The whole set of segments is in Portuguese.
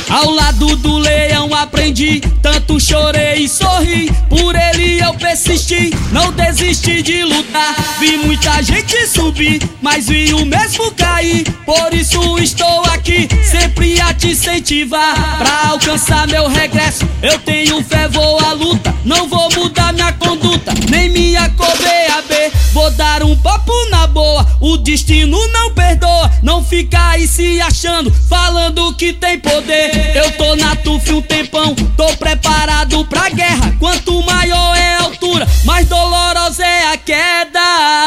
Ao lado do leão aprendi, tanto chorei e sorri. Por ele eu persisti, não desisti de lutar. Vi muita gente subir, mas vi o mesmo cair. Por isso estou aqui, sempre a te incentivar. Pra alcançar meu regresso, eu tenho fé, vou à luta. Não vou mudar minha conduta, nem minha cor BAB. Vou dar um papo na boa, o destino não perdoa. Não fica aí se achando, falando que tem poder. Eu tô na TUF um tempão, tô preparado pra guerra. Quanto maior é a altura, mais dolorosa é a queda.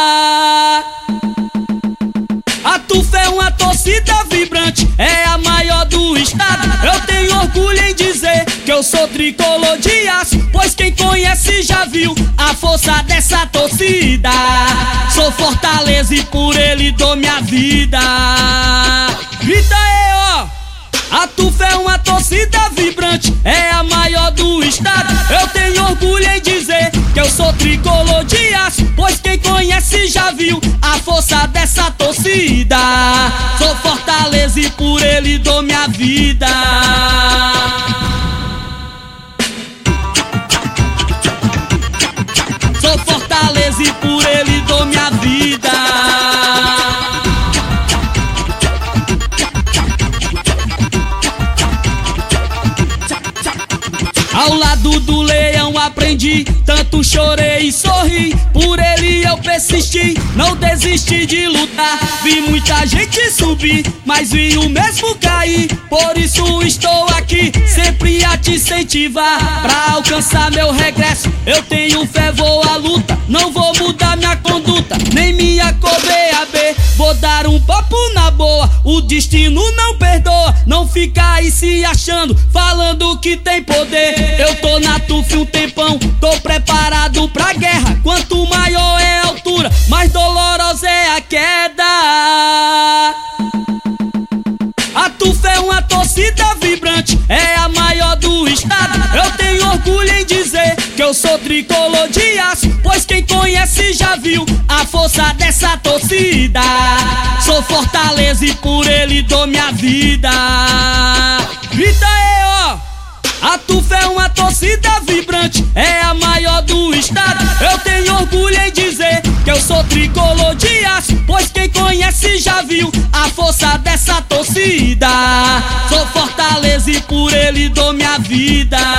A TUF é uma torcida vibrante, é a maior do estado. Eu tenho orgulho em dizer que eu sou tricolor de aço, pois quem conhece já viu a força dessa torcida. Sou Fortaleza e por ele dou minha vida. Grita aí, ó! A TUF é uma torcida vibrante, é a maior do estado. Eu tenho orgulho em dizer que eu sou tricolor de aço, pois quem conhece já viu a força dessa torcida. Sou Fortaleza e por ele dou minha vida. Sou Fortaleza e por ele dou minha vida. Ao lado do leão aprendi, tanto chorei e sorri. Por ele eu persisti, não desisti de lutar. Vi muita gente subir, mas vi o mesmo cair. Por isso estou aqui, sempre a te incentivar. Pra alcançar meu regresso, eu tenho fé, vou à luta. Não vou mudar minha conduta, nem minha cor BAB. Vou dar um papo na boa, o destino não perdoa. Não fica aí se achando, falando que tem poder. Eu tô na TUF um tempão, tô preparado pra guerra. Quanto maior é a altura, mais dolorosa é a queda. A TUF é uma torcida vibrante, é a maior do estado. Eu tenho orgulho em dizer que eu sou tricolor de aço, pois quem conhece já viu a força dessa torcida. Sou Fortaleza e por ele dou minha vida. Grita aí, ó! A TUF é uma torcida vibrante, é a maior do estado. Eu tenho orgulho em dizer que eu sou tricolor de aço, pois quem conhece já viu a força dessa torcida. Sou Fortaleza e por ele dou minha vida.